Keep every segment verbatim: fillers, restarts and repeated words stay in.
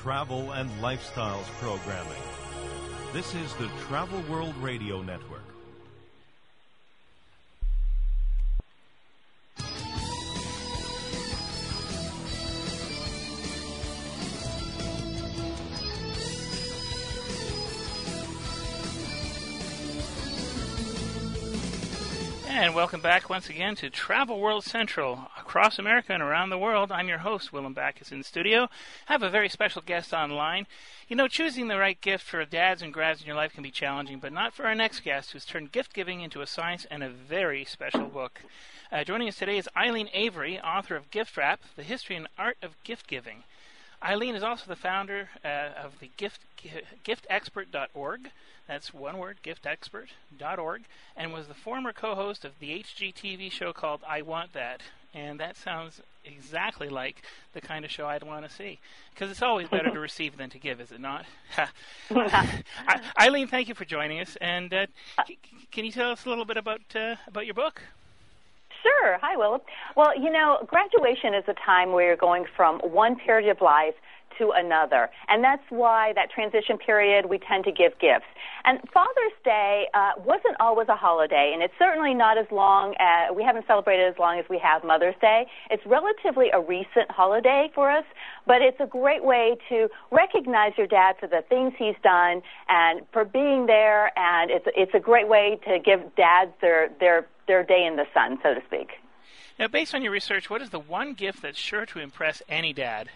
travel and lifestyles programming. This is the Travel World Radio Network. And welcome back once again to Travel World Central. Across America and around the world, I'm your host, Willem Backus, in the studio. I have a very special guest online. You know, choosing the right gift for dads and grads in your life can be challenging, but not for our next guest, who's turned gift-giving into a science and a very special book. Uh, joining us today is Eileen Avery, author of Gift Wrap, The History and Art of Gift-Giving. Eileen is also the founder uh, of the gift gift expert dot org. That's one word, gift expert dot org, and was the former co-host of the H G T V show called I Want That. And that sounds exactly like the kind of show I'd want to see. Because it's always better to receive than to give, is it not? I, Eileen, thank you for joining us. And uh, c- can you tell us a little bit about uh, about your book? Sure. Hi, Willem. Well, you know, graduation is a time where you're going from one period of life to another. And that's why that transition period, we tend to give gifts. And Father's Day uh, wasn't always a holiday, and it's certainly not as long as, we haven't celebrated as long as we have Mother's Day. It's relatively a recent holiday for us, but it's a great way to recognize your dad for the things he's done and for being there, and it's it's a great way to give dads their their their day in the sun, so to speak. Now, based on your research, what is the one gift that's sure to impress any dad?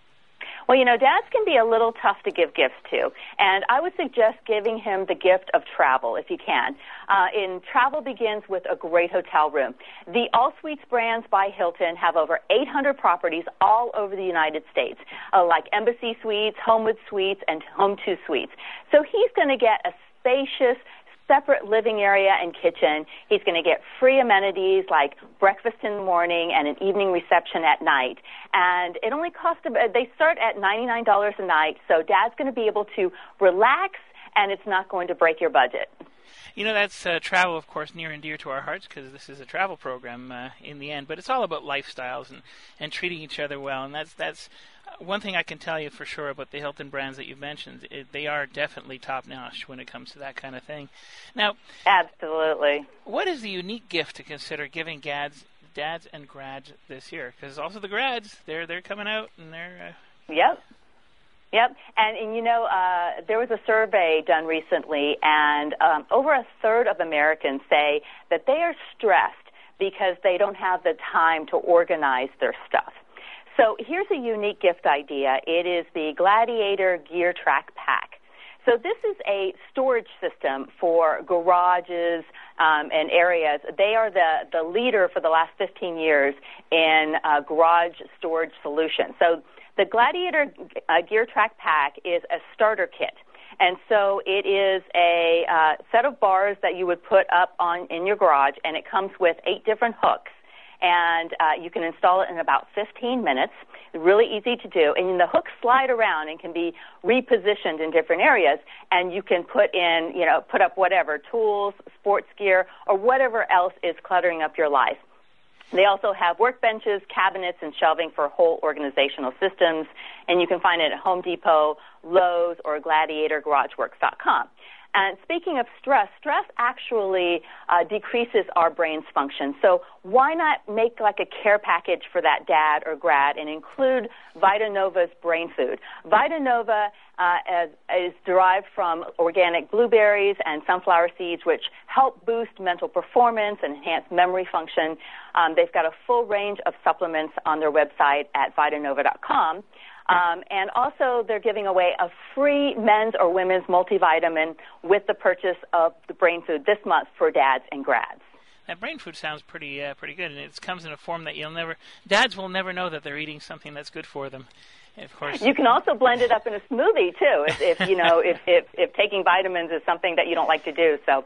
Well, you know, dads can be a little tough to give gifts to, and I would suggest giving him the gift of travel if you can. Uh, in Travel Begins with a great hotel room. The All Suites brands by Hilton have over eight hundred properties all over the United States, uh, like Embassy Suites, Homewood Suites, and Home two Suites. So he's going to get a spacious, separate living area and kitchen. He's going to get free amenities like breakfast in the morning and an evening reception at night. And it only costs, they start at ninety-nine dollars a night, so Dad's going to be able to relax, and it's not going to break your budget. You know, that's uh, travel, of course, near and dear to our hearts because this is a travel program uh, in the end. But it's all about lifestyles and, and treating each other well. And that's that's one thing I can tell you for sure about the Hilton brands that you've mentioned. It, they are definitely top-notch when it comes to that kind of thing. Now, absolutely. What is the unique gift to consider giving dads, dads and grads this year? Because also the grads, they're they're coming out and they're... Uh, yep. Yep, and, and you know, uh, there was a survey done recently, and um, over a third of Americans say that they are stressed because they don't have the time to organize their stuff. So here's a unique gift idea. It is the Gladiator Gear Track Pack. So this is a storage system for garages um, and areas. They are the, the leader for the last fifteen years in uh, garage storage solutions. So the Gladiator uh, Gear Track Pack is a starter kit. And so it is a uh, set of bars that you would put up on in your garage, and it comes with eight different hooks. And uh, you can install it in about fifteen minutes. Really easy to do. And the hooks slide around and can be repositioned in different areas. And you can put in, you know, put up whatever, tools, sports gear, or whatever else is cluttering up your life. They also have workbenches, cabinets, and shelving for whole organizational systems. And you can find it at Home Depot, Lowe's, or Gladiator Garage Works dot com. And speaking of stress, stress actually uh, decreases our brain's function. So why not make like a care package for that dad or grad and include VitaNova's brain food? VitaNova uh, is, is derived from organic blueberries and sunflower seeds, which help boost mental performance and enhance memory function. Um, they've got a full range of supplements on their website at Vitanova dot com. Um, and also, they're giving away a free men's or women's multivitamin with the purchase of the brain food this month for dads and grads. That brain food sounds pretty uh, pretty good, and it comes in a form that you'll never, dads will never know that they're eating something that's good for them. Of course, you can also blend it up in a smoothie too, if, if you know if, if if taking vitamins is something that you don't like to do. So,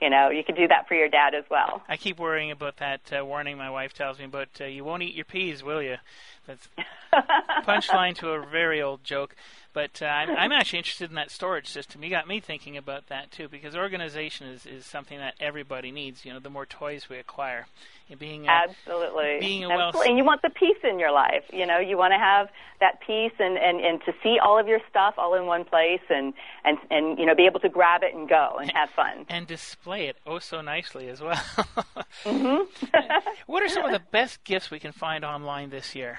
you know, you could do that for your dad as well. I keep worrying about that uh, warning my wife tells me about, uh, you won't eat your peas, will you? That's punchline to a very old joke. But uh, I'm, I'm actually interested in that storage system. You got me thinking about that, too, because organization is, is something that everybody needs, you know, the more toys we acquire. And being a, Absolutely. Being a Absolutely. well... And you want the peace in your life. You know, you want to have that peace and, and, and to see all of your stuff all in one place and, and, and, you know, be able to grab it and go and have fun. And display it oh so nicely as well. Mm-hmm. What are some of the best gifts we can find online this year?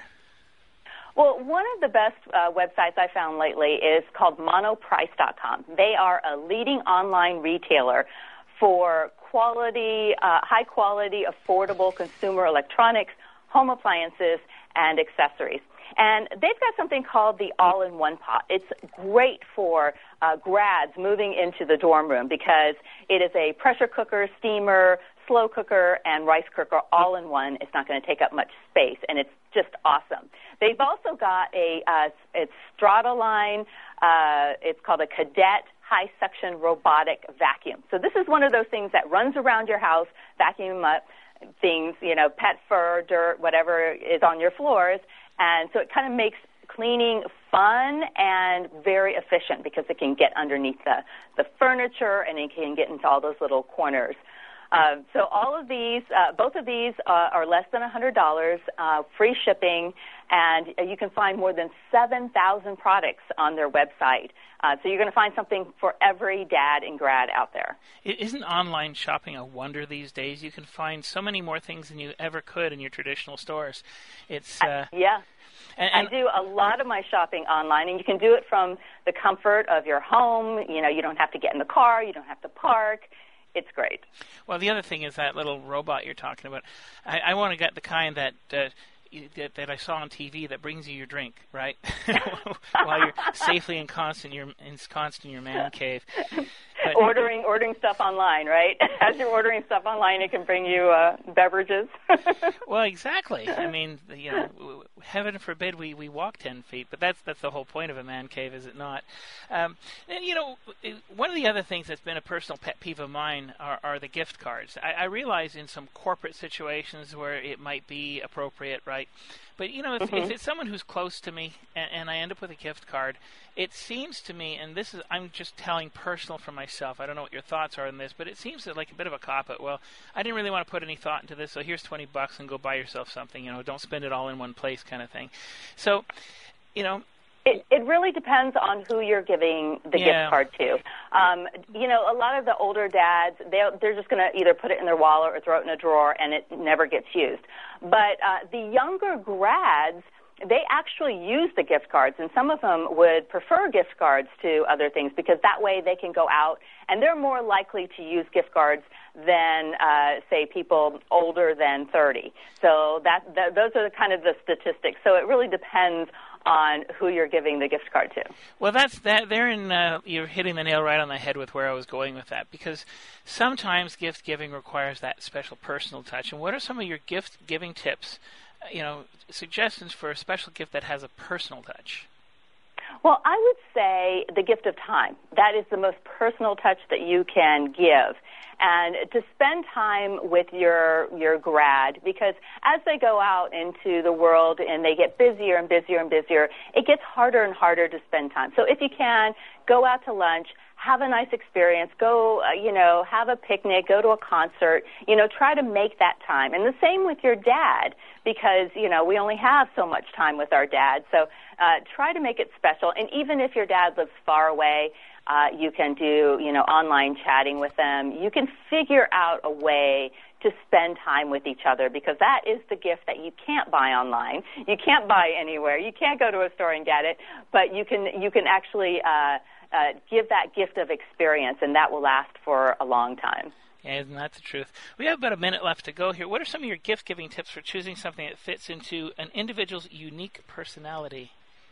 Well, one of the best uh, websites I found lately is called monoprice dot com. They are a leading online retailer for quality, uh, high-quality, affordable consumer electronics, home appliances, and accessories. And they've got something called the all-in-one pot. It's great for uh, grads moving into the dorm room because it is a pressure cooker, steamer, slow cooker, and rice cooker all in one. It's not going to take up much space, and it's just awesome. They've also got a uh, it's Strata line. Uh, it's called a Cadet high suction robotic vacuum. So this is one of those things that runs around your house, vacuum up things, you know, pet fur, dirt, whatever is on your floors. And so it kind of makes cleaning fun and very efficient because it can get underneath the, the furniture and it can get into all those little corners. Uh, so all of these, uh, both of these uh, are less than one hundred dollars, uh, free shipping, and you can find more than seven thousand products on their website. Uh, so you're going to find something for every dad and grad out there. Isn't online shopping a wonder these days? You can find so many more things than you ever could in your traditional stores. It's uh, uh, yeah. And, and I do a lot of my shopping online, and you can do it from the comfort of your home. You know, you don't have to get in the car. You don't have to park. It's great. Well, the other thing is that little robot you're talking about. I, I want to get the kind that, uh, you, that that I saw on T V that brings you your drink, right? While you're safely ensconced in your ensconced in your man cave. But, ordering ordering stuff online, right? As you're ordering stuff online, it can bring you uh, beverages. Well, exactly. I mean, you know, heaven forbid we, we walk ten feet, but that's that's the whole point of a man cave, is it not? Um, and, you know, one of the other things that's been a personal pet peeve of mine are, are the gift cards. I, I realize in some corporate situations where it might be appropriate, right? But, you know, if, mm-hmm. if it's someone who's close to me and, and I end up with a gift card, it seems to me, and this is, I'm just telling personal for myself, I don't know what your thoughts are on this, but it seems like a bit of a cop-out. Well, I didn't really want to put any thought into this, so here's twenty bucks and go buy yourself something, you know, don't spend it all in one place kind of thing. So, you know, It, it really depends on who you're giving the yeah. gift card to. Um, you know, a lot of the older dads, they're, they're just going to either put it in their wallet or throw it in a drawer, and it never gets used. But uh, the younger grads, they actually use the gift cards, and some of them would prefer gift cards to other things because that way they can go out, and they're more likely to use gift cards than, uh, say, people older than thirty. So that, that those are kind of the statistics. So it really depends on who you're giving the gift card to. Well, that's that. Therein, uh, you're hitting the nail right on the head with where I was going with that, because sometimes gift giving requires that special personal touch. And what are some of your gift giving tips? You know, suggestions for a special gift that has a personal touch? Well, I would say the gift of time. That is the most personal touch that you can give. And to spend time with your your grad, because as they go out into the world and they get busier and busier and busier, it gets harder and harder to spend time. So if you can, go out to lunch, have a nice experience, go, uh, you know, have a picnic, go to a concert, you know, try to make that time. And the same with your dad, because, you know, we only have so much time with our dad. So uh, try to make it special. And even if your dad lives far away, uh, you can do, you know, online chatting with them. You can figure out a way to spend time with each other, because that is the gift that you can't buy online. You can't buy anywhere. You can't go to a store and get it, but you can you can actually uh, uh, give that gift of experience, and that will last for a long time. Yeah, isn't that the truth? We have about a minute left to go here. What are some of your gift-giving tips for choosing something that fits into an individual's unique personality?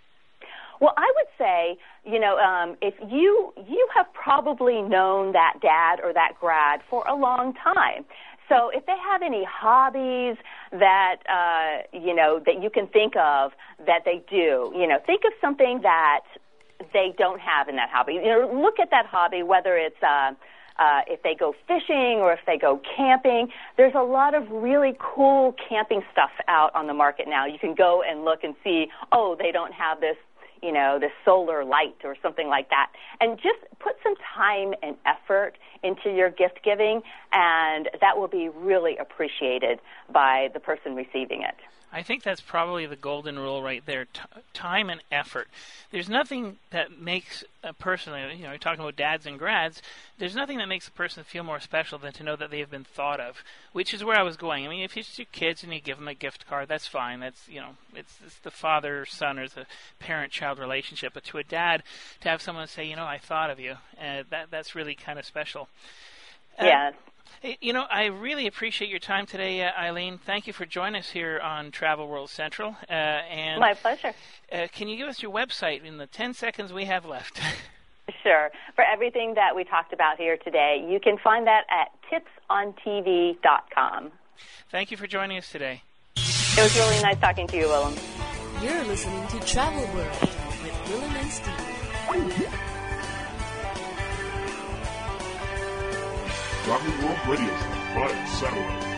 Well, I would say, you know, um, if you you have probably known that dad or that grad for a long time. So if they have any hobbies that, uh, you know, that you can think of that they do, you know, think of something that they don't have in that hobby. You know, look at that hobby, whether it's, uh, uh, if they go fishing or if they go camping. There's a lot of really cool camping stuff out on the market now. You can go and look and see, oh, they don't have this, you know, this solar light or something like that. And just put some time and effort into your gift giving, and that will be really appreciated by the person receiving it. I think that's probably the golden rule right there, T- time and effort. There's nothing that makes a person, you know, you're talking about dads and grads, there's nothing that makes a person feel more special than to know that they've been thought of, which is where I was going. I mean, if it's your kids and you give them a gift card, that's fine. That's, you know, it's, it's the father-son or the parent-child relationship. But to a dad, to have someone say, you know, I thought of you, uh, that that's really kind of special. Uh, yes. You know, I really appreciate your time today, uh, Eileen. Thank you for joining us here on Travel World Central. Uh, and My pleasure. Uh, can you give us your website in the ten seconds we have left? Sure. For everything that we talked about here today, you can find that at tips on t v dot com. Thank you for joining us today. It was really nice talking to you, Willem. You're listening to Travel World with Willem and Steve. Travel World Radio Show, via satellite.